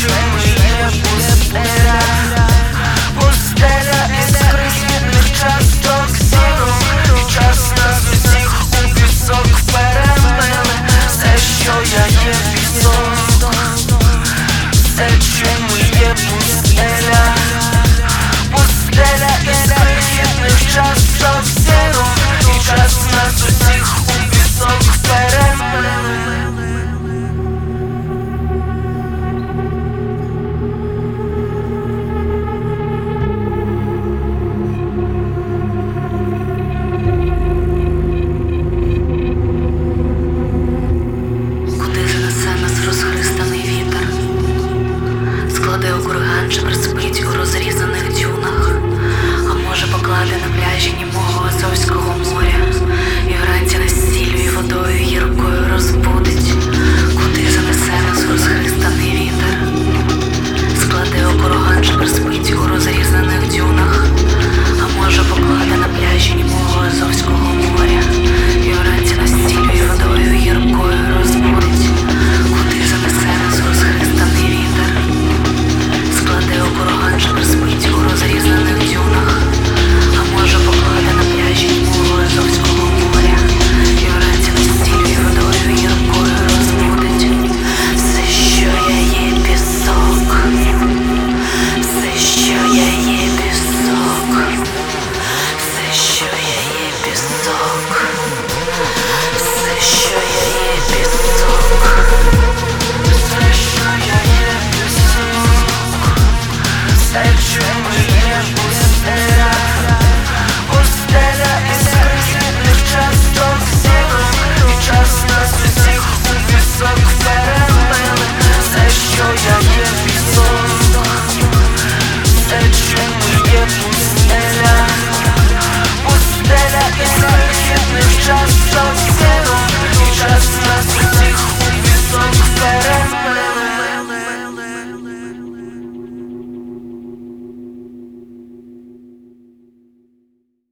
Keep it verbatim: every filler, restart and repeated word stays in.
що ми є пустеля, пустеля із крихітних часток сіру, і час нас усіх у пісок перемеле. Все, що я є пісок, все, що ми є пустеля, пустеля із крихітних часток сіру, і час нас усіх у пісок перемеле. Складе у курган чи приспить у розрізаних дюнах, а може покладе на пляжі німого Азовського моря, і вранці нас сіллю і водою гіркою розбудить. Куди занесе нас розхристаний вітер? Складе у курган чи приспить у розрізаних дюнах, а може покладе на пляжі німого Азовського моря, і вранці нас сіллю і водою гіркою розбудить. Куди занесе нас розхристаний вітер? Складе у курган чи приспить у розрізаних дюнах, а може покладе на пляжі німого Азовського моря, і вранці нас сіллю і водою гіркою розбудить. Все, що я є пісок, все, що я є пісок, все, що я є пісок, все, що я є пісок, Все, що я є пісок, все, що ми є пустеля, пустеля із крихітних часток сіру, і час нас усіх у пісок перемеле. Все, що я є пісок, все, що ми є пустеля, пустеля із крихітних часток сіру, і час